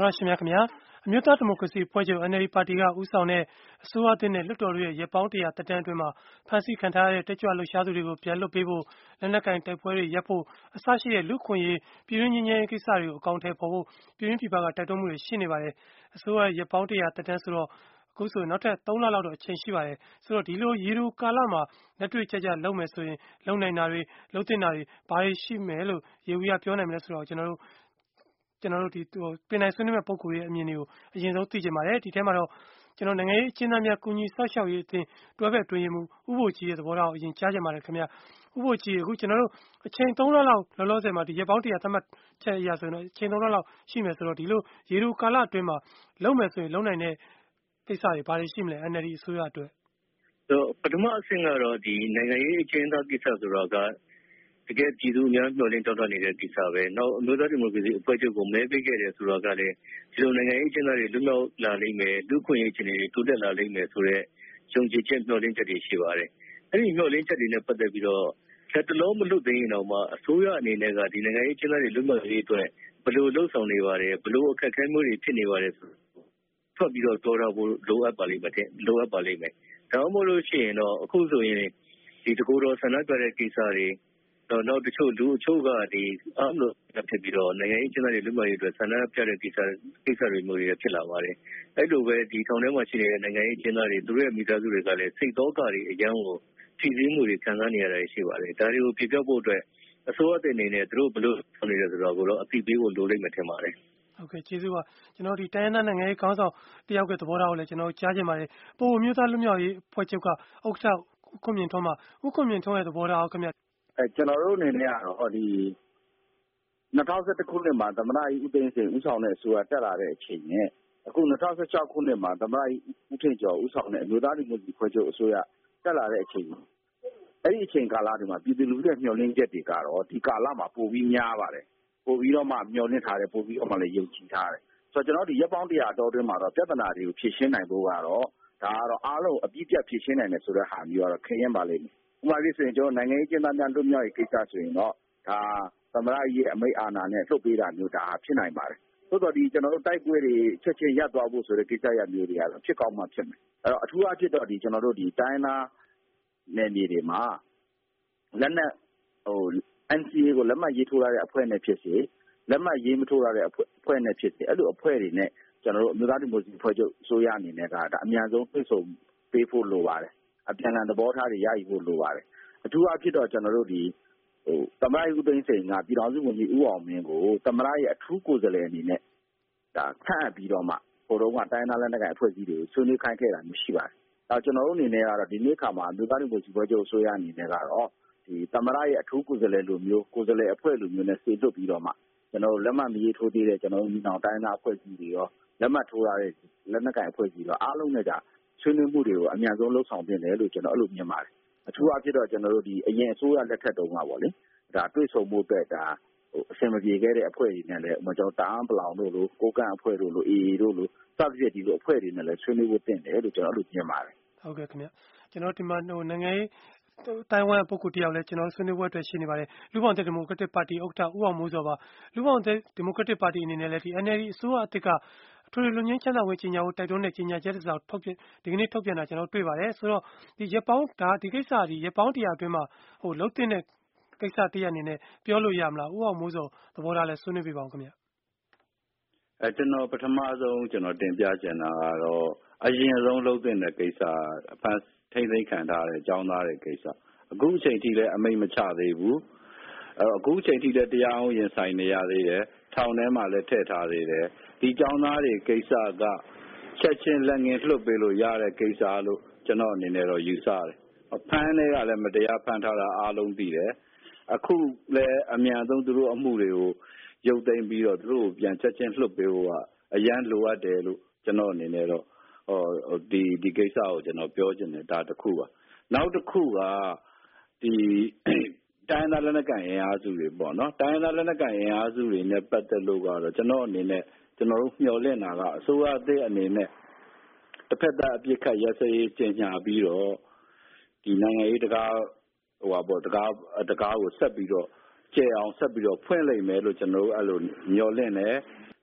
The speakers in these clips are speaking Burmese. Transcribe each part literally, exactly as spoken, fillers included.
တော်ရရှိမြခင်ဗျာအမျိုးသားဒီမိုကရေစီအဖွဲ့ချုပ် N L D ပါတီကဦးဆောင်တဲ့အစိုးရသစ်နဲ့လွှတ်တော်ရဲ့ရပ်ပေါင်းတရာတက်တန်းအတွင်းမှာဖမ်းဆီးခံထားရတဲ့တက်ကြွလှုပ်ရှားသူတွေကိုပြန်လွှတ်ပေးဖို့လက်နက်ကင်တိုက်ပွဲတွေရပ်ဖို့အစရှိတဲ့လူခွင့်ရေးပြည်တွင်းငြိမ်းချမ်းရေးကိစ္စတွေကိုအကောင့်ထဲပေါ်ဖို့ပြည်တွင်းပြည်ပကတိုက်တွန်းမှုတွေရှိနေပါတယ်အစိုးရရပ်ပေါင်းတရာတက်တန်းဆိုတော့အခုဆိုနောက်ထပ်သုံးလလောက်တော့အချိန်ရှိပါတယ်ဆိုတော့ဒီလိုရေတိုကာလမှာလက်တွေ့ကြကြလုပ်မယ်ဆိုရင်လုံနိုင်တာတွေလုံတင်တာတွေဘာတွေရှိမယ်လို့ရေဦးရပြောနိုင်မလဲဆိုတော့ကျွန်တော်တို့ကျွန်တော်တို့ဒီပင်နိုင်ဆွေးနွေးမဲ့ပုံကိုယ်ရဲ့အမြင်တွေကိုအရင်ဆုံးသိချင်ပါတယ်ဒီထဲမှာတော့ကျွန်တော်နိုင်ငံရေးအကျဉ်းသားများကုညီဆောက်ရှောက်ရေးအသင်းတွဲဖက်တွင်ရင်မူဥပိုလ်ကြီးရဲ့သဘောထားကိုအရင်ကြားချင်ပါတယ်ခင်ဗျာဥပိုလ်ကြီးအခုကျွန်တော်တို့အချိန်သုံးလလောက်လောလောဆယ်မှာဒီရက်ပေါင်းတရာသတ်မှတ်ချက်အရာဆိုရင်တော့အချိန်သုံးလလောက်ရှိမယ်ဆိုတော့ဒီလိုရေတိုကာလအတွင်းမှာလုံမယ်ဆိုရင်လုံနိုင်တဲ့ကိစ္စတွေဘာတွေရှိမလဲ N L D အစိုးရအတွက်တော့ပထမအဆင့်ကတော့ဒီနိုင်ငံရေးအကျဉ်းသားကိစ္စဆိုတော့ကတကယ်ပြည်သူများမျှော်လင့်တောင်းတနေတဲ့ကိစ္စပဲ။နောက်အမျိုးသားဒီမိုကရေစီအဖွဲ့ချုပ်ကိုမဲပေးခဲ့တယ်ဆိုတော့ကလည်းဒီလိုနိုင်ငံရေးအကျဉ်းသားတွေလွတ်မြောက်လာလိမ့်မယ်၊လူ့အခွင့်အရေးအခြေအနေတွေတိုးတက်လာလိမ့်မယ်ဆိုတဲ့ယုံကြည်ချက်မျှော်လင့်ချက်တွေရှိပါတယ်။အဲဒီမျှော်လင့်ချက်တွေနဲ့ပတ်သက်ပြီးတော့လက်တလုံးမလွတ်သိရင်တော့မှအစိုးရအနေနဲ့ကဒီနိုင်ငံရေးအကျဉ်းသားတွေလွတ်မြောက်ရေးအတွက်ဘယ်လိုလှုံ့ဆော်နေပါတယ်၊ဘယ်လိုအခက်အခဲမျိုးတွေဖြစ်နေပါတယ်ဆိုထွက်ပြီးတော့ပြောထားဖို့လိုအပ်ပါလိမ့်မယ်။လိုအပ်ပါလိမ့်မယ်။ဒါမှမဟုတ်လို့ရှိရင်တော့အခုဆိုရင်ဒီတကူတော်ဆန္ဒပြတဲ့ကိစ္စတွေနောက်တချို့လူအချို့ကဒီအားလို့ဖြစ်ပြီးတော့နိုင်ငံရေးကျင်းပတဲ့လူမျိုးတွေအတွက်ဆန္ဒပြတဲ့ကိစ္စကိစ္စတွေမျိုးတွေဖြစ်လာပါတယ်။အဲ့လိုပဲဒီထောင်ထဲမှာရှိနေတဲ့နိုင်ငံရေးကျင်းပတွေသူတို့ရဲ့မိသားစုတွေကလည်းစိတ်သောကတွေအရန်ကိုဖြည့်ဆည်းမှုတွေခံစားနေရတာရှိပါတယ်။ဒါတွေကိုပြပြဖို့အတွက်အစိုးရတဲ့အနေနဲ့သူတို့ဘယ်လိုလုပ်နေလဲဆိုတော့ကိုတော့အသိပေးဖို့လိုလိမ့်မယ်ထင်ပါတယ်။ဟုတ်ကဲ့ကျေးဇူးပါကျွန်တော်ဒီတိုင်းရင်းသားနိုင်ငံရေးခေါင်းဆောင်တယောက်ကသဘောထားကိုလည်းကျွန်တော်ကြားချင်ပါတယ်။ပို့မျိုးသားလူမျိုးရေးဖွဲ့ချုပ်ကဥက္ကဋ္ဌဦးခွန်မြင့်ထွန်းမှာဦးခွန်မြင့်ထွန်းရဲ့သဘောထားခင်ဗျအဲကျွန်တော်တို့အနေနဲ့ကတော့ဒီ၂၀၁၁ခုနှစ်မှာသမ္မတကြီးဦးသိန်းစိန်ဦးဆောင်တဲ့အစိုးရတက်လာတဲ့အချိန်နဲ့အခု၂၀၁၆ခုနှစ်မှာသမ္မတကြီးဦးထင်ကျော်ဦးဆောင်တဲ့အမျိုးသားဒီမိုကရေစီဖွဲ့ချုပ်အစိုးရတက်လာတဲ့အချိန်အဲ့ဒီအချိန်ကာလတွေမှာပြည်သူလူထုရဲ့မျှော်လင့်ချက်တွေကတော့ဒီကာလမှာပိုပြီးများပါတယ်ပိုပြီးတော့မှမျှော်လင့်ထားတယ်ပိုပြီးတော့မှလည်းယုံကြည်ထားတယ်ဆိုတော့ကျွန်တော်ဒီရပ်ပေါင်းတရာအတော်အတွင်းမှာတော့ပြဿနာတွေကိုဖြေရှင်းနိုင်ဖို့ကတော့ဒါကတော့အားလုံးအပြည့်ပြတ်ဖြေရှင်းနိုင်တယ်ဆိုတဲ့ဟာမျိုးကတော့ခရင်ပါလိမ့်မယ်ဥပမာလေးဆိုရင်ကျွန်တော်နိုင်ငံရေးကျင်းပများလွတ်မြောက်ရေးကိစ္စဆိုရင်တော့ဒါသမ္မတကြီးရဲ့အမိန့်အာဏာနဲ့လှုပ်ပေးတာမျိုးဒါဖြစ်နိုင်ပါတယ်သို့တော်ဒီကျွန်တော်တို့တိုက်ပွဲတွေချက်ချင်းရပ်သွားဖို့ဆိုတဲ့ကိစ္စရပ်မျိုးတွေကတော့ဖြစ်ကောင်းမှဖြစ်မယ်အဲ့တော့အထူးအဖြစ်တော့ဒီကျွန်တော်တို့ဒီတိုင်းနာနယ်မြေတွေမှာလက်နက်ဟို N C A ကိုလက်မှတ်ရေးထိုးရတဲ့အဖွဲ့နဲ့ဖြစ်စေလက်မှတ်ရေးမထိုးရတဲ့အဖွဲ့နဲ့ဖြစ်စေအဲ့လိုအဖွဲ့တွေနဲ့ကျွန်တော်တို့အမျိုးသားဒီမိုကရေစီဖွဲ့ချုပ်အစိုးရအနေနဲ့ကဒါအများဆုံးတွေ့ဆုံပေးဖို့လိုပါတယ်အပြန်အလှန်သဘောထားတွေရယူဖို့လိုပါတယ်အထူးအဖြစ်တော့ကျွန်တော်တို့ဒီဟိုသမ္မတဦးသိန်းစိန်ကပြည်တော်စုဝန်ကြီးဦးအောင်မင်းကိုသမ္မတရဲ့အထူးကိုယ်စားလှယ်အနေနဲ့ဒါခန့်အပ်ပြီးတော့မှဟိုတော့ကတိုင်းသားလက်နက်ကိုင်အဖွဲ့အစည်းတွေကိုဆွေးနွေးခိုင်းခဲ့တာမျိုးရှိပါတယ်ဒါကျွန်တော်တို့အနေနဲ့ကတော့ဒီနေ့ခါမှာအမျိုးသားဒီမိုကရေစီဖွဲ့ချုပ်အစိုးရအနေနဲ့ကတော့ဒီသမ္မတရဲ့အထူးကိုယ်စားလှယ်လိုမျိုးကိုယ်စားလှယ်အဖွဲ့လိုမျိုးနဲ့စေလွှတ်ပြီးတော့မှကျွန်တော်တို့လက်မှတ်မရေးထိုးသေးတဲ့ကျွန်တော်တို့ညီနောင်တိုင်းသားအဖွဲ့အစည်းတွေရောလက်မှတ်ထိုးရတဲ့လက်နက်ကိုင်အဖွဲ့အစည်းတွေအားလုံးနဲ့ကြဆွေးနွေးမှုတွေကိုအများဆုံးလှုပ်ဆောင်တင်တယ်လို့ကျွန်တော်အဲ့လိုမြင်ပါတယ်အထူးအဖြစ်တော့ကျွန်တော်တို့ဒီအရင်အစိုးရလက်ထက်တုန်းကပေါ့လေဒါတွေ့ဆုံမှုအတွက်ဒါဟိုအဆင်မပြေခဲ့တဲ့အဖွဲ့တွေနဲ့လည်းကျွန်တော်တာအပလောင်တို့လိုကိုကန့်အဖွဲ့တို့လို A A တို့လိုစသဖြင့်ဒီလိုအဖွဲ့တွေနဲ့လည်းဆွေးနွေးဖို့တင်တယ်လို့ကျွန်တော်အဲ့လိုမြင်ပါတယ်ဟုတ်ကဲ့ခင်ဗျကျွန်တော်ဒီမှာဟိုနိုင်ငံရေးတိုင်ဝမ်ပုဂ္ဂိုလ်တယောက်လည်းကျွန်တော်ဆွေးနွေးပွဲအတွက်ရှိနေပါတယ်လူပေါင်းတဲ့ဒီမိုကရက်တစ်ပါတီဥက္ကဋ္ဌဦးအောင်မိုးစောပါလူပေါင်းတဲ့ဒီမိုကရက်တစ်ပါတီအနေနဲ့လည်းဒီ N L D အစိုးရအသစ်ကထွေထွေလွန်ငင်းချမ်းသာဝင်ကြီးညာကိုတိုက်တွန်းတဲ့ကြီးညာချက်တစ်စောင်ထုတ်ပြန်ဒီကနေ့ထုတ်ပြန်တာကျွန်တော်တွေ့ပါတယ်ဆိုတော့ဒီရက်ပေါင်းဒါဒီကိစ္စဒီရက်ပေါင်းတရာအတွင်းမှာဟိုလုံးတင်တဲ့ကိစ္စတရအနေနဲ့ပြောလို့ရမလားဦးအောင်မိုးစောသဘောထားလဲဆွေးနွေးပြပါဦးခင်ဗျအဲကျွန်တော်ပထမဆုံးကျွန်တော်တင်ပြချင်တာကတော့အရင်ဆုံးလုံးတင်တဲ့ကိစ္စအဖန်ထိမ့်သိမ်းခံထားတဲ့အကြောင်းသားတဲ့ကိစ္စအခုအချိန်ထိလည်းအမိန့်မချသေးဘူးအဲအခုအချိန်ထိလည်းတရားအောင်ရင်ဆိုင်နေရသေးတယ်ထောင်ထဲမှာလည်းထည့်ထားသေးတယ်ဒီကြောင်းသားတွေကိစ္စကချက်ချင်းလက်ငင်းလွှတ်ပေးလို့ရတဲ့ကိစ္စလို့ကျွန်တော်အနေနဲ့တော့ယူဆတယ်ဖမ်းတွေကလည်းမတရားဖမ်းထားတာအားလုံးသိတယ်အခုလည်းအမြန်ဆုံးသူတို့အမှုတွေကိုရုပ်သိမ်းပြီးတော့သူတို့ပြန်ချက်ချင်းလွှတ်ပေးဖို့ကအရန်လိုအပ်တယ်လို့ကျွန်တော်အနေနဲ့တော့ဟောဒီဒီကိစ္စကိုကျွန်တော်ပြောချင်တယ်ဒါတစ်ခုပါနောက်တစ်ခုကဒီတိုင်းသားလက်နက်ကိုင်အင်အားစုတွေပေါ့နော်တိုင်းသားလက်နက်ကိုင်အင်အားစုတွေနဲ့ပတ်သက်လို့ကတော့ကျွန်တော်အနေနဲ့ကျွန်တော်တို့မျှော်လင့်တာကအစိုးရအသစ်အနေနဲ့တစ်ဖက်သားအပြစ်ခတ်ရစရေးကျင်ညာပြီးတော့ဒီနိုင်ငံရေးတကားဟိုပါပေါ့တကားတကားကိုဆက်ပြီးတော့ကျဲအောင်ဆက်ပြီးတော့ဖွင့်လိုက်မယ်လို့ကျွန်တော်တို့အဲ့လိုမျှော်လင့်တယ်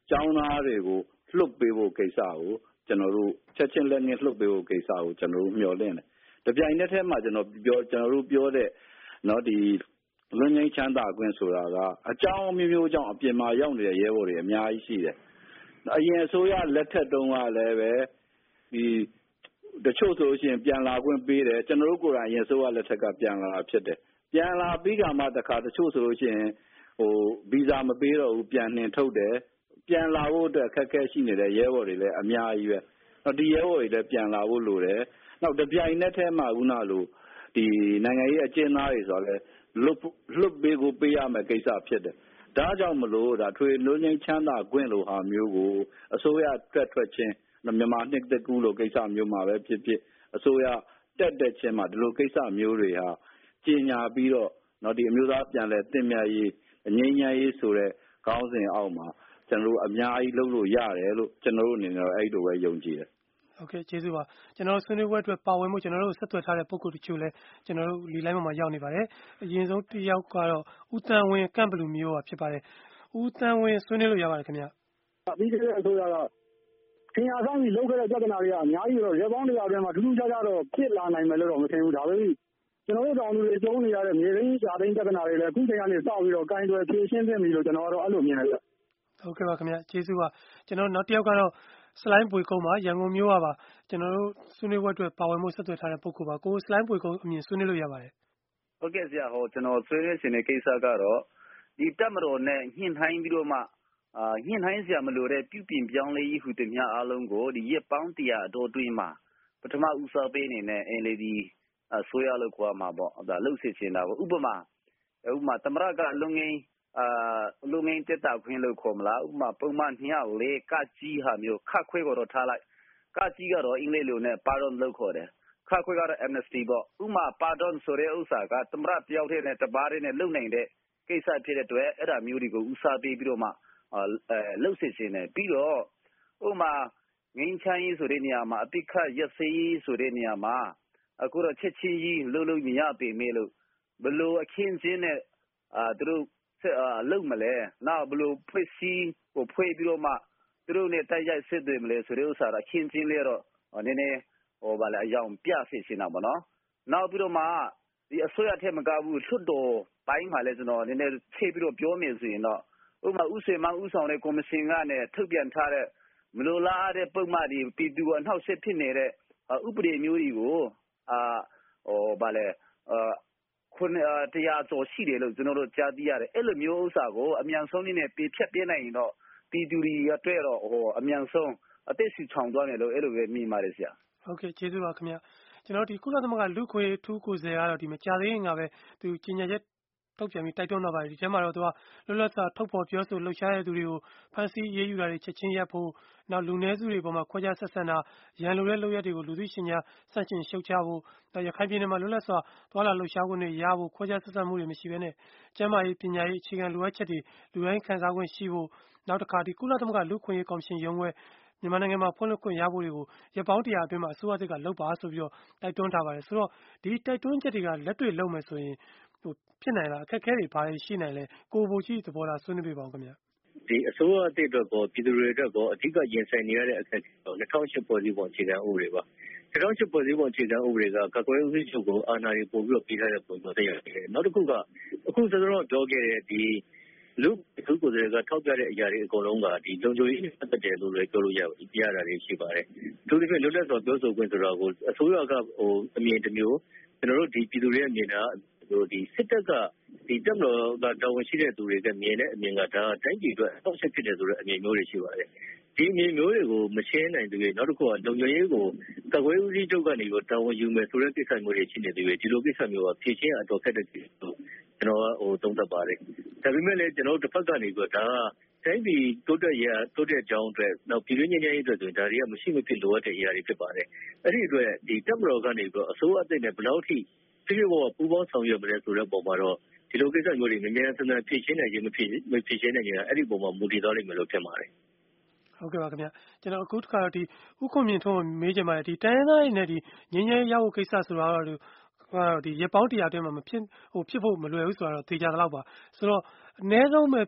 ကျောင်းသားတွေကိုလွတ်ပေးဖို့ကိစ္စကိုကျွန်တော်တို့ချက်ချင်းလက်ငင်းလွတ်ပေးဖို့ကိစ္စကိုကျွန်တော်တို့မျှော်လင့်တယ်။တပြိုင်နက်တည်းမှာကျွန်တော်ပြောကျွန်တော်တို့ပြောတဲ့နော်ဒီလွတ်ငင်းချမ်းသာခွင့်ဆိုတာကအကြောင်းမျိုးမျိုးကြောင့်အပြင်မှာရောက်နေတဲ့ရဲဘော်တွေအများကြီးရှိတယ်။အရင်အစိုးရလက်ထက်တုန်းကလည်းပဲဒီတချို့ဆိုလို့ရှိရင်ပြန်လာခွင့်ပေးတယ်ကျွန်တော်တို့ကိုယ်တိုင်အရင်အစိုးရလက်ထက်ကပြန်လာတာဖြစ်တယ်။ပြန်လာပြီးကမှတခါတချို့ဆိုလို့ရှိရင်ဟိုဗီဇာမပေးတော့ဘူးပြန်နှင်ထုတ်တယ်ပြန်လာဖို့အတွက်အခက်အခဲရှိနေတဲ့ရဲဘော်တွေလည်းအများကြီးပဲ။နောက်ဒီရဲဘော်တွေလည်းပြန်လာဖို့လိုတယ်။နောက်တပြိုင်နက်တည်းမှာခုနလိုဒီနိုင်ငံရေးအကျဉ်းသားတွေဆိုတော့လည်းလွတ်လွတ်ပေးကိုပေးရမယ်ကိစ္စဖြစ်တယ်။ဒါကြောင့်မလို့ဒါထွေလွတ်ငင်းချမ်းသာခွင့်လိုဟာမျိုးကိုအစိုးရတက်ထွက်ချင်းမြန်မာနှစ်တကူလိုကိစ္စမျိုးမှာပဲဖြစ်ဖြစ်အစိုးရတက်တက်ချင်းမှာဒီလိုကိစ္စမျိုးတွေဟာကြီးညာပြီးတော့နော်ဒီအမျိုးသားပြန်လဲတင်မြတ်ရေးအငြိမ်းချမ်းရေးဆိုတဲ့ခေါင်းစဉ်အောက်မှာကျွန်တော်တို့အများကြီးလုပ်လို့ရတယ်လို့ကျွန်တော်တို့အနေနဲ့အဲ့လိုပဲယုံကြည်တယ်ဟုတ်ကဲ့ကျေးဇူးပါကျွန်တော်တို့ဆွေးနွေးပွဲအတွက်ပါဝင်မှုကျွန်တော်တို့ဆက်သွယ်ထားတဲ့ပုံကိုတချို့လဲကျွန်တော်တို့လီလိုင်းပေါ်မှာရောက်နေပါတယ်အရင်ဆုံးတစ်ယောက်ကတော့ဦးတန်ဝင်းကန့်ဘလူမျိုးပါဖြစ်ပါတယ်ဦးတန်ဝင်းဆွေးနွေးလို့ရပါတယ်ခင်ဗျပြီးခဲ့တဲ့အစိုးရကခင်ဗျာဆောင်ပြီးလုပ်ခဲ့တဲ့ပြဿနာတွေကအများကြီးတော့ရဲပေါင်းတရားအတွင်းမှာထူးထူးခြားခြားတော့ဖြစ်လာနိုင်မယ်လို့တော့မထင်ဘူးဒါပဲကျွန်တော်တို့တောင်လူတွေကျုံနေရတဲ့မြေရင်းရှားသိမ်းပြဿနာတွေလည်းအခုချိန်ကနေစပြီးတော့ကင်တွယ်ဖြေရှင်းသင့်ပြီလို့ကျွန်တော်ကတော့အဲ့လိုမြင်တယ်ဗျဟုတ်ကဲ့ပါခင်ဗျကျေးဇူးပါကျွန်တော်နောက်တစ်ယောက်ကတော့စလိုင်းပွေကုန်းပါရန်ကုန်မြို့ကပါကျွန်တော်တို့ဆွေးနွေးပွဲအတွက်ပါဝင်မှုဆက်သွယ်ထားတဲ့ပုဂ္ဂိုလ်ပါကိုစလိုင်းပွေကုန်းအမြင်ဆွေးနွေးလို့ရပါတယ်ဟုတ်ကဲ့ဆရာဟောကျွန်တော်ဆွေးနွေးရှင်တဲ့ကိစ္စကတော့ဒီတက်မတော်နဲ့ညှင်ထိုင်းပြီးတော့မှအာညှင်ထိုင်းဆရာမလို့တဲ့ပြုပြင်ပြောင်းလဲရေးဟူသည်များအားလုံးကိုဒီရက်ပေါင်းတရာအတော်တွင်းမှာပထမဦးစားပေးနေနဲ့အင်လေဒီအဆိုရလို့ခေါ်မှာပေါ့ဒါလှုပ်စစ်ချင်တာပေါ့ဥပမာဥပမာသမရကလုံငင်းအာလုံငင်းတက်တာခွင့်လို့ခေါ်မလားဥပမာပုံမှန်ညလေကကြီးဟာမျိုးခတ်ခွဲကတော့ထားလိုက်ကကြီးကတော့အင်္ဂလိပ်လိုနဲ့ pardon လို့ခေါ်တယ်ခတ်ခွဲကတော့ amnesty ပေါ့ဥပမာ pardon ဆိုတဲ့ဥစ္စာကသမရတယောက်တည်းနဲ့တပါးတည်းနဲ့လုံနိုင်တဲ့ကိစ္စဖြစ်တဲ့အတွက်အဲ့ဒါမျိုးတွေကိုဦးစားပေးပြီးတော့မှအဲလှုပ်စစ်ခြင်းနဲ့ပြီးတော့ဥပမာငင်းချမ်းရေးဆိုတဲ့နေရာမှာအပိခတ်ရက်စေးရေးဆိုတဲ့နေရာမှာအခုတော့ချက်ချင်းကြီးလှုပ်လို့မရပေမဲ့လို့ဘလို့အခင်းချင်းနဲ့အာသူတို့လှုပ်မလဲနောက်ဘလို့ဖွဲ့စည်းကိုဖွဲ့ပြီးတော့မှသူတို့နဲ့တိုက်ရိုက်စစ်တယ်မလဲဆိုတဲ့ဥစ္စာအခင်းချင်းလေးတော့နည်းနည်းဟောပါလေအယောင်ပြစစ်ရှင်တာပေါ့နော်နောက်ပြီးတော့မှဒီအစိုးရထက်မကဘူးလွတ်တော်ပိုင်းမှာလဲကျွန်တော်နည်းနည်းဖြည့်ပြီးတော့ပြောမယ်ဆိုရင်တော့ဥပမာဥစေမဥဆောင်တဲ့ကော်မရှင်ကနေထုတ်ပြန်ထားတဲ့မလိုလားတဲ့ပုံမှန်ဒီပြည်သူအနှောက်အယှက်ဖြစ်နေတဲ့ဥပဒေမျိုးတွေကိုအာဟောဗာလဲအာခုနတရားကျော်ရှိတယ်လို့ကျွန်တော်တို့ကြားသိရတယ်အဲ့လိုမျိုးဥစ္စာကိုအမြန်ဆုံးနည်းနဲ့ပြဖြတ်ပြနိုင်ရင်တော့ပြည်သူတွေအတွက်တော့ဟောအမြန်ဆုံးအသက်ရှူချောင်သွားမယ်လို့အဲ့လိုပဲမြင်ပါတယ်ဆရာဟုတ်ကဲ့ကျေးဇူးပါခင်ဗျကျွန်တော်ဒီကုလသမဂ္ဂလူခွေထူးကိုယ်စားကတော့ဒီမကြသေးခင်ကပဲသူကြီးညာချက်ထုတ်ပြန်ပြီးတိုက်တွန်းတော့ပါတယ်ဒီထဲမှာတော့သူကလွတ်လပ်စွာထုတ်ဖော်ပြောဆိုလှုပ်ရှားတဲ့သူတွေကိုဖမ်းဆီးရေးယူတာတွေချက်ချင်းရပ်ဖို့နောက်လူနည်းစုတွေပေါ်မှာခွဲခြားဆက်ဆံတာရန်လိုတဲ့လုပ်ရက်တွေကိုလူသိရှင်ကြားစန့်ကျင်ရှုတ်ချဖို့နောက်ရခိုင်ပြည်နယ်မှာလွတ်လပ်စွာသွားလာလှုပ်ရှားခွင့်တွေရဖို့ခွဲခြားဆက်ဆံမှုတွေမရှိဘဲနဲ့ကျန်းမာရေးပညာရေးအခြေခံလိုအပ်ချက်တွေလူတိုင်းခံစားခွင့်ရှိဖို့နောက်တစ်ခါဒီကုလသမဂ္ဂလူခွင့်ရေးကော်မရှင်ရုံးခွဲမြန်မာနိုင်ငံမှာဖွင့်လှစ်ခွင့်ရဖို့တွေကိုရပောင်းတရာအတွင်းမှာအစိုးရသစ်ကလုပ်ပါဆိုပြီးတော့တိုက်တွန်းထားပါတယ်ဆိုတော့ဒီတိုက်တွန်းချက်တွေကလက်တွေ့လုပ်မယ်ဆိုရင်ဟိုဖြစ်နိုင်လားအခက်အခဲတွေဘာတွေရှိနိုင်လဲကိုဘိုကြီးသဘောထားဆွေးနွေးပြပါဦးခင်ဗျာဒီအစိုးရအသစ်အတွက်ကောပြည်သူတွေအတွက်ကောအဓိကရင်ဆိုင်နေရတဲ့အခက်အခဲတော့၂၀၀၈ဖွဲ့စည်းပုံအခြေခံဥပဒေပါ၂၀၀၈ဖွဲ့စည်းပုံအခြေခံဥပဒေကကာကွယ်ဦးစီးချုပ်ကိုအာဏာတွေပို့ပြီးတော့ပေးထားတဲ့ပုံစံတရားတွေနောက်တစ်ခုကအခုစစောပြောခဲ့တဲ့ဒီလူသူကိုယ်စားကထောက်ပြတဲ့အရာတွေအကုန်လုံးကဒီလုံခြုံရေးပတ်သက်တယ်လို့လည်းပြောလို့ရပြရတာတွေရှိပါတယ်သူတို့ကလွတ်လပ်စွာပြောဆိုခွင့်ဆိုတာကိုအစိုးရကဟိုအမြင်တစ်မျိုးကျွန်တော်တို့ဒီပြည်သူတွေရဲ့မြင်တာဟိုဒီစစ်တပ်ကဒီတပ်မတော်ကတာဝန်ရှိတဲ့သူတွေကမြင်တဲ့အမြင်ကဒါတိုင်းပြည်အတွက်အောက်ဆက်ဖြစ်တယ်ဆိုတဲ့အမြင်မျိုးတွေရှိပါတယ်ဒီအမြင်မျိုးတွေကိုမရှင်းနိုင်သေးဘူးနောက်တစ်ခုကလုံခြုံရေးကိုကာကွယ်ဦးစီးချုပ်ကနေပြီးတာဝန်ယူမယ်ဆိုတဲ့ကိစ္စမျိုးတွေရှိနေသေးတယ်ဒီလိုကိစ္စမျိုးကဖြည့်ချင်းအတော်ခက်တဲ့ကိစ္စလို့ကျွန်တော်ဟိုသုံးသပ်ပါတယ်ဒါပေမဲ့လည်းကျွန်တော်တို့တစ်ဖက်ကနေပြီးဒါတိုင်းပြည်တိုးတက်ရတိုးတက်ကြောင်းအတွက်နောက်ပြည်တွင်းငြိမ်းချမ်းရေးအတွက်ဆိုရင်ဒါတွေကမရှိမဖြစ်လိုအပ်တဲ့အရာတွေဖြစ်ပါတယ်အဲ့ဒီအတွက်ဒီတပ်မတော်ကနေပြီးအစိုးရအသစ်နဲ့ဘယ်လောက်ထိဒီလိုပေါ်ပူပေါင်းဆောင်ရွက်မလဲဆိုတဲ့ပုံမှာတော့ဒီလိုကိစ္စမျိုးတွေမြန်မြန်ဆန်ဆန်ဖြည့်ရှင်းနိုင်ခြင်းမဖြည့်မဖြည့်ရှင်းနိုင်ခြင်းအဲ့ဒီပုံမှာမူတည်သွားလိမ့်မယ်လို့ထင်ပါတယ်ဟုတ်ကဲ့ပါခင်ဗျကျွန်တော်အခုတစ်ခါတော့ဒီဥက္ကုမြင့်ထုံးမေးကြပါတယ်ဒီတိုင်းရင်းသားတွေနဲ့ဒီငင်းငယ်ရောက်ဖို့ကိစ္စဆိုတာတော့ဒီဒီရပောင်းတရားအတွင်းမှာမဖြစ်ဟိုဖြစ်ဖို့မလွယ်ဘူးဆိုတော့သေချာတော့ပါဆိုတော့အနည်းဆုံးပဲ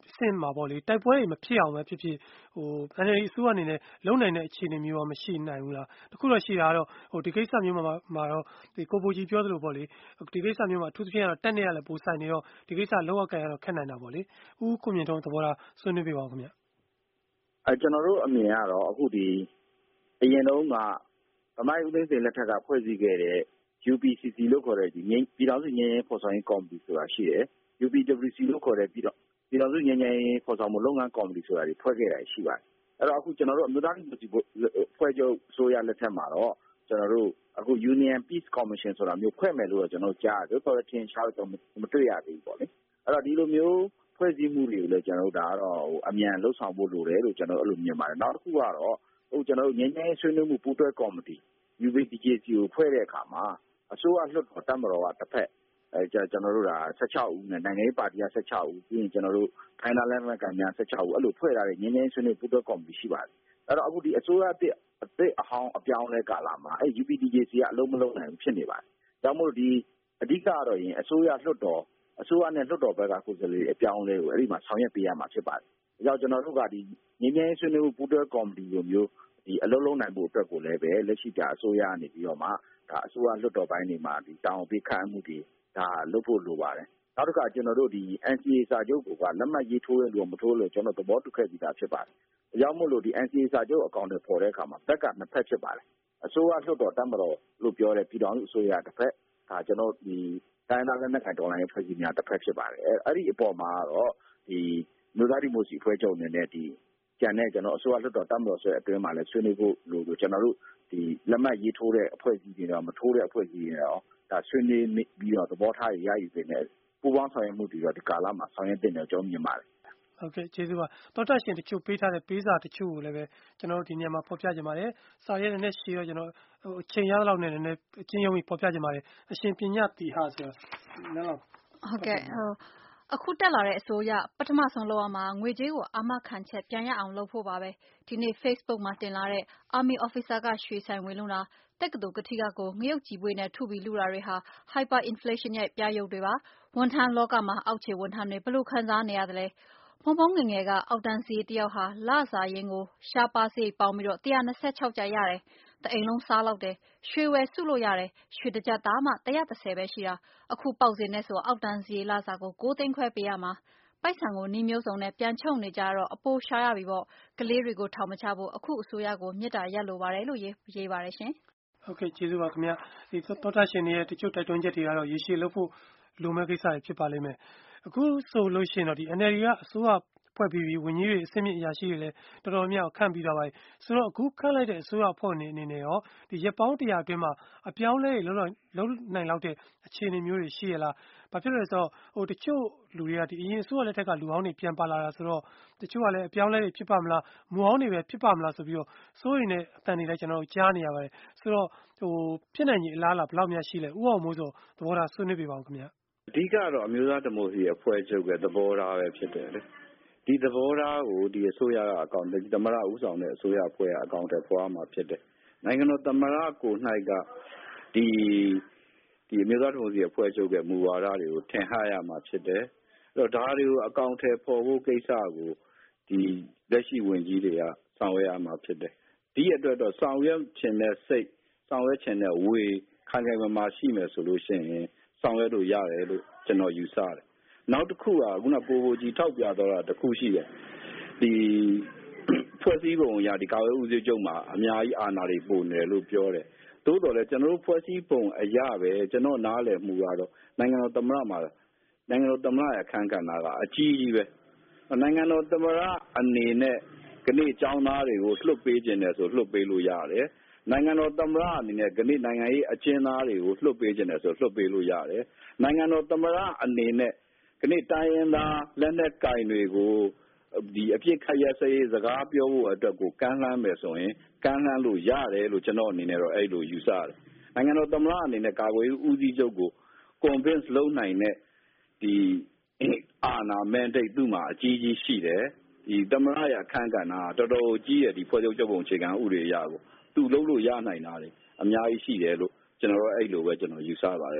ဆင့်မှာပေါ့လေတိုက်ပွဲတွေမဖြစ်အောင်ပဲဖြစ်ဖြစ်ဟို အန်အယ်လ်ဒီ အစိုးရအနေနဲ့လုံနိုင်တဲ့အခြေအနေမျိုးမရှိနိုင်ဘူးလားတခုတော့ရှိတာကတော့ဟိုဒီကိစ္စမျိုးမှာမှာတော့ဒီကိုပိုကြီးပြောသလိုပေါ့လေဒီကိစ္စမျိုးမှာအထူးသဖြင့်ကတော့တက်နေရလဲပိုဆိုင်နေတော့ဒီကိစ္စလောက်အောင်ကန်ရတော့ခက်နိုင်တာပေါ့လေဦးကိုမြင့်ထုံးသဘောထားဆွေးနွေးပြပါဦးခင်ဗျအဲကျွန်တော်တို့အမြင်ကတော့အခုဒီအရင်တုန်းကဗမိုင်းဦးသိန်းစိန်လက်ထက်ကဖွဲ့စည်းခဲ့တဲ့ ယူ ပီ စီ စီ လို့ခေါ်တဲ့ဒီပြည်ထောင်စုငြိမ်းချမ်းရေးဖော်ဆောင်ရေးကော်မတီဆိုတာရှိတယ် ယူ ပီ ဒဘလျူ စီ လို့ခေါ်တဲ့ပြည်တော်ပြည်ထောင်စုငြိမ်းချမ်းရေးဖော်ဆောင်မှုလုပ်ငန်းကော်မတီဆိုတာတွေဖွဲ့ခဲ့တာရှိပါတယ်အဲ့တော့အခုကျွန်တော်တို့အမျိုးသားဒီမိုကရေစီဖွဲ့ချုပ်ဆိုရလက်ထက်မှာတော့ကျွန်တော်တို့အခု Union Peace Commission ဆိုတာမျိုးဖွဲ့မယ်လို့ကျွန်တော်ကြားတယ်ဆိုတော့ထင်ရှားတော့မတွေ့ရသေးဘူးပေါ့လေအဲ့တော့ဒီလိုမျိုးဖွဲ့စည်းမှုတွေကိုလည်းကျွန်တော်တို့ဒါကတော့အမြန်လှုပ်ဆောင်ဖို့လိုတယ်လို့ကျွန်တော်အဲ့လိုမြင်ပါတယ်နောက်တစ်ခုကတော့ဟိုကျွန်တော်တို့ငြိမ်းချမ်းရေးဆွေးနွေးမှုပူးတွဲကော်မတီ ယူ ပီ ဒီ ဂျေ စီ ကိုဖွဲ့တဲ့အခါမှာအစိုးရလွှတ်တော်တပ်မတော်ကတစ်ဖက်အဲကျွန်တော်တို့ဒါဆယ့်ခြောက်ဦးနဲ့နိုင်ငံရေးပါတီကဆယ့်ခြောက်ဦးပြီးရင်ကျွန်တော်တို့ခိုင်နာလက်မှတ်ကများဆယ့်ခြောက်ဦးအဲ့လိုဖွဲ့ထားတဲ့ငြိမ်းချမ်းရေးဆွေးနွေးပူးတွဲကော်မတီရှိပါတယ်အဲ့တော့အခုဒီအစိုးရအသစ်အသစ်အဟောင်းအပြောင်းလဲကာလမှာအဲ ယူ ပီ ဒီ ဂျေ စီ ကအလုံးမလုံးနိုင်ဘူးဖြစ်နေပါတယ်ဒါမှမဟုတ်ဒီအဓိကကတော့ရင်အစိုးရလွှတ်တော်အစိုးရနဲ့လွှတ်တော်ဘက်ကကိုယ်စားလှယ်အပြောင်းလဲကိုအဲ့ဒီမှာဆောင်ရွက်ပေးရမှာဖြစ်ပါတယ်ဒါကြောင့်ကျွန်တော်တို့ကဒီငြိမ်းချမ်းရေးဆွေးနွေးမှုပူးတွဲကော်မတီလိုမျိုးဒီအလုံးလုံးနိုင်ဖို့အတွက်ကိုလည်းပဲလက်ရှိတာအစိုးရကနေပြီးတော့မှဒါအစိုးရလွှတ်တော်ပိုင်းတွေမှာဒီတောင်းပေးခန့်မှုတွေဒါလုပ်ဖို့လိုပါတယ်နောက်တစ်ခါကျွန်တော်တို့ဒီ အန် စီ အေ စာချုပ်ကလက်မှတ်ရေးထိုးရလို့မထိုးလို့ကျွန်တော်သဘောတူခဲ့ပြီးသားဖြစ်ပါတယ်အကြောင်းမို့လို့ဒီ အန် စီ အေ စာချုပ်အကောင့်တွေပေါ်တဲ့အခါမှာဘက်ကနှစ်ဖက်ဖြစ်ပါတယ်အစိုးရလွှတ်တော်တပ်မတော်လို့ပြောတဲ့ပြည်ထောင်စုအစိုးရတစ်ဖက်ဒါကျွန်တော်ဒီတိုင်းဒေသနဲ့ကတော်လိုင်းဖွဲ့စည်းများတစ်ဖက်ဖြစ်ပါတယ်အဲ့ဒီအပေါ်မှာတော့ဒီမြို့သားဒီမိုစီဖွဲ့ချုပ်အနေနဲ့ဒီကျန်တဲ့ကျွန်တော်အစိုးရလွှတ်တော်တပ်မတော်ဆိုတဲ့အတွင်းမှာလည်းဆွေးနွေးဖို့လိုလို့ကျွန်တော်တို့ဒီလက်မှတ်ရေးထိုးတဲ့အဖွဲ့အစည်းတွေတော့မထိုးတဲ့အဖွဲ့အစည်းတွေတော့ဒါဆွေးနွေးပြီးတော့သဘောထားရယူနေတယ်ပူးပေါင်းဆောင်ရွက်မှုတွေတော့ဒီကာလမှာဆောင်ရွက်တင်တယ်ကျွန်တော်မြင်ပါတယ်ဟုတ်ကဲ့ကျေးဇူးပါတော်တက်ရှင်တချို့ပေးထားတဲ့ပေးစာတချို့ကိုလည်းပဲကျွန်တော်တို့ဒီညမှာဖော်ပြကြပါတယ်စာရဲနဲ့ရှေ့ရောကျွန်တော်ဟိုအချိန်ရလောက်နဲ့လည်းအချင်းယုံပြီးဖော်ပြကြပါတယ်အရှင်ပညာတီဟာဆိုတော့ဟုတ်ကဲ့ဟိုအခုတက်လာတဲ့အစိုးရပထမဆုံးလောက်မှာငွေကြေးကိုအာမခံချက်ပြန်ရအောင်လုပ်ဖို့ပါပဲဒီနေ့ Facebook မှာတင်လာတဲ့ Army Officer ကရွှေဆိုင်ဝင်လုံးတာတက္ကသိုလ်ကတိကကိုငရုတ်ကြည်ပွေနဲ့ထုပြီးလူတာတွေဟာ Hyper Inflation ရဲ့ပြရုပ်တွေပါဝန်ထမ်းလောကမှာအောက်ခြေဝန်ထမ်းတွေဘယ်လိုခံစားနေရသလဲဖုံဖုံငငယ်ကအောက်တန်းစီတယောက်ဟာလစာရင်းကိုရှားပါစေးပေါင်းပြီးတော့one hundred twenty-sixကျရတယ်တအိမ်လုံးစားလောက်တယ်ရွှေဝယ်စုလို့ရတယ်ရွှေတကြက်သားမှone hundred thirtyပဲရှိတာအခုပေါက်စင်နဲ့ဆိုအောက်တန်းစီလစာကိုnineသိန်းခွဲပေးရမှာပိုက်ဆံကိုနှီးမျိုးစုံနဲ့ပြန်ချုပ်နေကြတော့အပိုးရှားရပြီပေါ့ကလေးတွေကိုထောင်မချဖို့အခုအစိုးရကိုမြစ်တာရက်လိုပါတယ်လို့ရေးရေးပါတယ်ရှင်ဟုတ်ကဲ့ကျေးဇူးပါခင်ဗျာဒီသောတာရှင်တွေရဲ့တချို့တိုက်တွန်းချက်တွေကတော့ရေရှည်လုပ်ဖို့လိုမဲ့ကိစ္စတွေဖြစ်ပါလိမ့်မယ်အခုဆိုလို့ရှိရင်တော့ဒီ အန် အယ်လ် ဒီ ကအစိုးရဖွဲ့ပြီးပြီးဝန်ကြီးတွေအစိမ့်မြင့်အရာရှိတွေလည်းတော်တော်များခန့်ပြီးတော့ပါဆိုတော့အခုခန့်လိုက်တဲ့အစိုးရအဖွဲ့အနေနဲ့ရောဒီရက်ပေါင်းone hundredအတွင်းမှာအပြောင်းလဲလုံးလုံးနိုင်လောက်တဲ့အခြေအနေမျိုးတွေရှိရလားဘာဖြစ်လို့လဲဆိုတော့ဟိုတချို့လူတွေကဒီအရင်အစိုးရလက်ထက်ကလူဟောင်းတွေပြန်ပါလာတာဆိုတော့တချို့ကလည်းအပြောင်းလဲတွေဖြစ်ပါမလားမူဟောင်းတွေပဲဖြစ်ပါမလားဆိုပြီးတော့စိုးရိမ်တဲ့အတန်တွေလည်းကျွန်တော်တို့ကြားနေရပါတယ်ဆိုတော့ဟိုဖြစ်နိုင်ကြီးအလားအလာဘယ်လောက်များရှိလဲဥအောင်မိုးဆိုသဘောထားဆွေးနွေးပြပါဦးခင်ဗျာအဓိကတော့အမျိုးသားဒီမိုကရေစီအဖွဲ့ချုပ်ရဲ့သဘောထားပဲဖြစ်တယ်လေဒီသဘောထားကိုဒီအစိုးရကအကောင့်တွေသမ္မတဦးဆောင်တဲ့အစိုးရအဖွဲ့ကအကောင့်တွေပေါ်မှာဖြစ်တယ်နိုင်ငံတော်သမ္မတကို၌ကဒီဒီအမျိုးသားဒီမိုကရေစီအဖွဲ့ချုပ်ရဲ့မူဝါဒတွေကိုထင်ဟရမှာဖြစ်တယ်အဲ့တော့ဒါတွေကိုအကောင့်တွေပေါ်ဖို့ကိစ္စကိုဒီလက်ရှိဝန်ကြီးတွေကဆောင်ရွက်ရမှာဖြစ်တယ်ဒီအတွက်တော့ဆောင်ရွက်ခြင်းနဲ့စိတ်ဆောင်ရွက်ခြင်းနဲ့ဝေခိုင်ခိုင်မာမာရှိမယ်ဆိုလို့ရှိရင်ဆောင်ရွက်လို့ရတယ်လို့ကျွန်တော်ယူဆတယ်နောက်တစ်ခုကခုနပိုပိုကြီးထောက်ပြတော့တာတစ်ခုရှိတယ်ဒီဖွဲ့စည်းပုံအရာဒီကာဝေးဦးစီးချုပ်မှာအများကြီးအာဏာတွေပိုနေတယ်လို့ပြောတယ်သို့တော်လည်းကျွန်တော်တို့ဖွဲ့စည်းပုံအရာပဲကျွန်တော်နားလည်မှုကတော့နိုင်ငံတော်သမ္မတမှာနိုင်ငံတော်သမ္မတရဲ့အခမ်းကဏ္ဍကအကြီးကြီးပဲနိုင်ငံတော်သမ္မတအနေနဲ့ကနေ့ចောင်းသားတွေကိုလွှတ်ပေးခြင်းတယ်ဆိုလွှတ်ပေးလို့ရတယ်နိုင်ငံတော်သမ္မတအနေနဲ့ကနေ့နိုင်ငံရေးအကျဉ်းသားတွေကိုလွှတ်ပေးခြင်းတယ်ဆိုလွှတ်ပေးလို့ရတယ်နိုင်ငံတော်သမ္မတအနေနဲ့ကနေ့တိုင်းရင်းသားလက်နက်ကင်တွေကိုဒီအပြစ်ခတ်ရစရေးစကားပြောဖို့အတွက်ကိုကမ်းလှမ်းမယ်ဆိုရင်ကမ်းလှမ်းလို့ရတယ်လို့ကျွန်တော်အနေနဲ့တော့အဲ့လိုယူဆတယ်နိုင်ငံတော်သမ္မတအနေနဲ့ကာကွယ်ရေးဦးစီးချုပ်ကို convince လုပ်နိုင်တဲ့ဒီအာဏာ mandate သူ့မှာအကြီးကြီးရှိတယ်ဒီသမ္မတရဲ့အခမ်းကဏ္ဍတော်တော်ကြီးရဲ့ဒီဖွဲ့ချုပ်ချုပ်ပုံအခြေခံဥပဒေအရကိုသူလုပ်လို့ရနိုင်တာလေအများကြီးရှိတယ်လို့ကျွန်တော်တို့အဲ့လိုပဲကျွန်တော်ယူဆပါတယ်ဗျ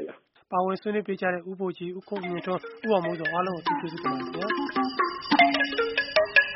ပါဝင်ဆွေးနွေးပေးကြတဲ့ဥပ္ပိုလ်ကြီးဦးခုံမြင့်ထွန်းဦးအောင်မိုးစောအားလုံးကိုကျေးဇူးတင်ပါတယ်ခင်ဗျာ